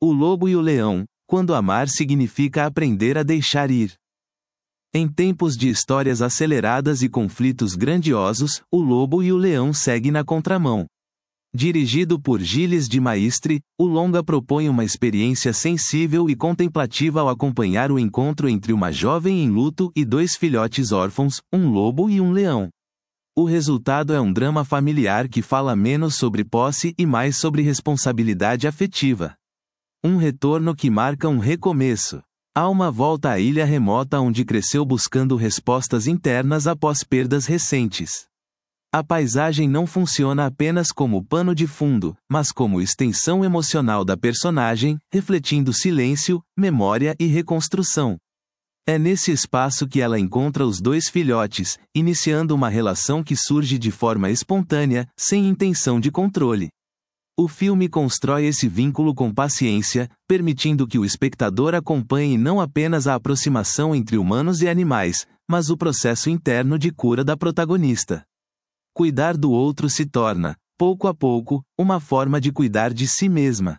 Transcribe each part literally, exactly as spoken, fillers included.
O lobo e o leão, quando amar significa aprender a deixar ir. Em tempos de histórias aceleradas e conflitos grandiosos, o lobo e o leão seguem na contramão. Dirigido por Gilles de Maistre, o longa propõe uma experiência sensível e contemplativa ao acompanhar o encontro entre uma jovem em luto e dois filhotes órfãos, um lobo e um leão. O resultado é um drama familiar que fala menos sobre posse e mais sobre responsabilidade afetiva. Um retorno que marca um recomeço. Alma volta à ilha remota onde cresceu buscando respostas internas após perdas recentes. A paisagem não funciona apenas como pano de fundo, mas como extensão emocional da personagem, refletindo silêncio, memória e reconstrução. É nesse espaço que ela encontra os dois filhotes, iniciando uma relação que surge de forma espontânea, sem intenção de controle. O filme constrói esse vínculo com paciência, permitindo que o espectador acompanhe não apenas a aproximação entre humanos e animais, mas o processo interno de cura da protagonista. Cuidar do outro se torna, pouco a pouco, uma forma de cuidar de si mesma.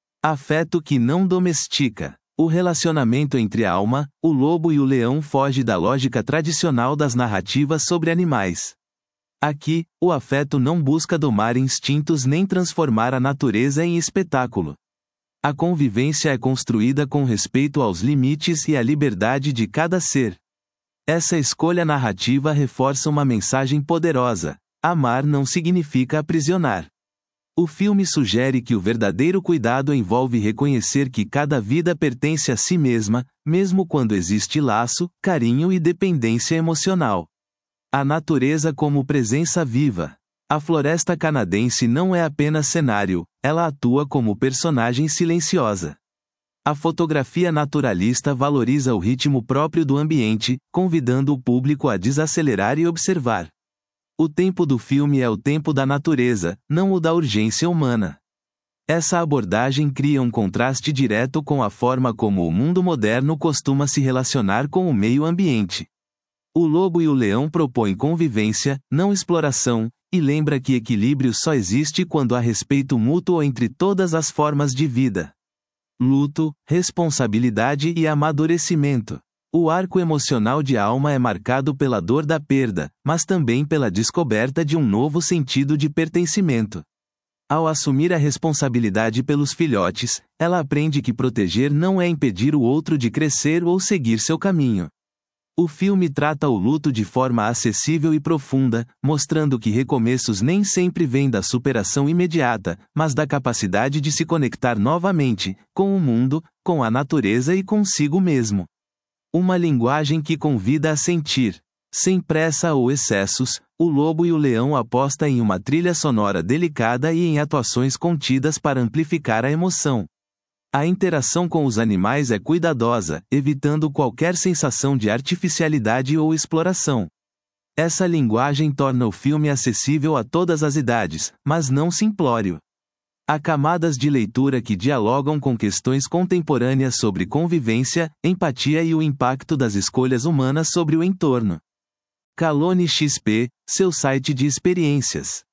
Afeto que não domestica. O relacionamento entre a alma, o lobo e o leão foge da lógica tradicional das narrativas sobre animais. Aqui, o afeto não busca domar instintos nem transformar a natureza em espetáculo. A convivência é construída com respeito aos limites e à liberdade de cada ser. Essa escolha narrativa reforça uma mensagem poderosa: amar não significa aprisionar. O filme sugere que o verdadeiro cuidado envolve reconhecer que cada vida pertence a si mesma, mesmo quando existe laço, carinho e dependência emocional. A natureza como presença viva. A floresta canadense não é apenas cenário, ela atua como personagem silenciosa. A fotografia naturalista valoriza o ritmo próprio do ambiente, convidando o público a desacelerar e observar. O tempo do filme é o tempo da natureza, não o da urgência humana. Essa abordagem cria um contraste direto com a forma como o mundo moderno costuma se relacionar com o meio ambiente. O lobo e o leão propõem convivência, não exploração, e lembra que equilíbrio só existe quando há respeito mútuo entre todas as formas de vida. Luto, responsabilidade e amadurecimento. O arco emocional de Alma é marcado pela dor da perda, mas também pela descoberta de um novo sentido de pertencimento. Ao assumir a responsabilidade pelos filhotes, ela aprende que proteger não é impedir o outro de crescer ou seguir seu caminho. O filme trata o luto de forma acessível e profunda, mostrando que recomeços nem sempre vêm da superação imediata, mas da capacidade de se conectar novamente, com o mundo, com a natureza e consigo mesmo. Uma linguagem que convida a sentir. Sem pressa ou excessos, o lobo e o leão aposta em uma trilha sonora delicada e em atuações contidas para amplificar a emoção. A interação com os animais é cuidadosa, evitando qualquer sensação de artificialidade ou exploração. Essa linguagem torna o filme acessível a todas as idades, mas não simplório. Há camadas de leitura que dialogam com questões contemporâneas sobre convivência, empatia e o impacto das escolhas humanas sobre o entorno. Calone X P, seu site de experiências.